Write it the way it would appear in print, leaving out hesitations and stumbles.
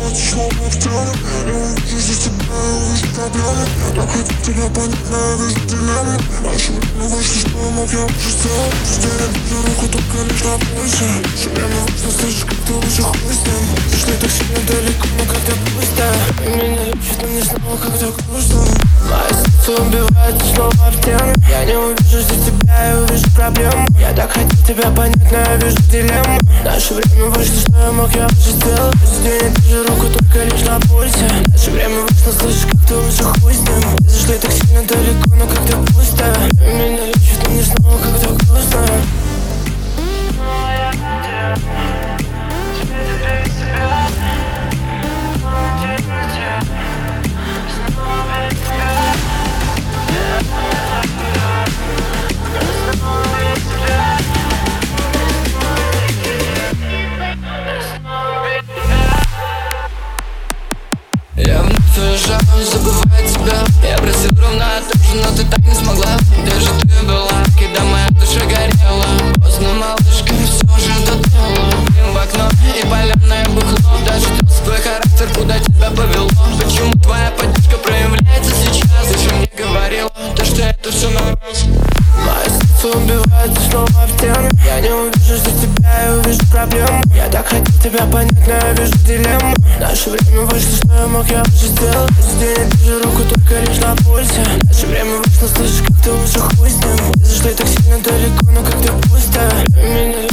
убивать, снова в теле. Я увижу здесь тебя, я увижу проблемы. Я так хотел тебя понять, но я вижу дилемму. Наше время вышло, что я мог, я уже сделал. Здесь я держу руку только лишь на пульсе. Наше время вышло, слышишь, как ты лучше хуй с ним. Зашли так сильно далеко, но как-то пусто. И меня любишь, но мне снова как-то грустно. Мое сердце убивает, снова в теме. Я не увижу здесь тебя, я увижу проблему. Я так хотел тебя понять, но я вижу дилемму. Наше время вышло, что я мог, я уже сделал. Здесь я держу руку только лишь на пульсе. Наше время вышло, слышишь, как ты лучше хуй с ним. Зашли так сильно далеко, но как-то пусто. И меня любишь, но мне снова как-то грустно. Я вновь уезжал, забывая тебя. Я просил ровно то же, но ты так не смогла. Где же ты была, когда моя душа горела? Поздно, малышка, все уже дотела. Дым в окно и паленое бухло. Даже твой характер, куда тебя повело? Почему твоя поддержка проявляется сейчас? Ты же мне говорила, то что это все на раз. Мое сердце убивает, и снова в теме. Я не увижу здесь тебя, я увижу проблему. Я так хотел тебя понять, но я вижу дилемму. Наше время вышло, что я мог, я уже сделал. Здесь я держу руку только лишь на пульсе. Наше время вышло, слышишь, как ты лучше хуй с ним. Зашли так сильно далеко, но как-то пусто. И меня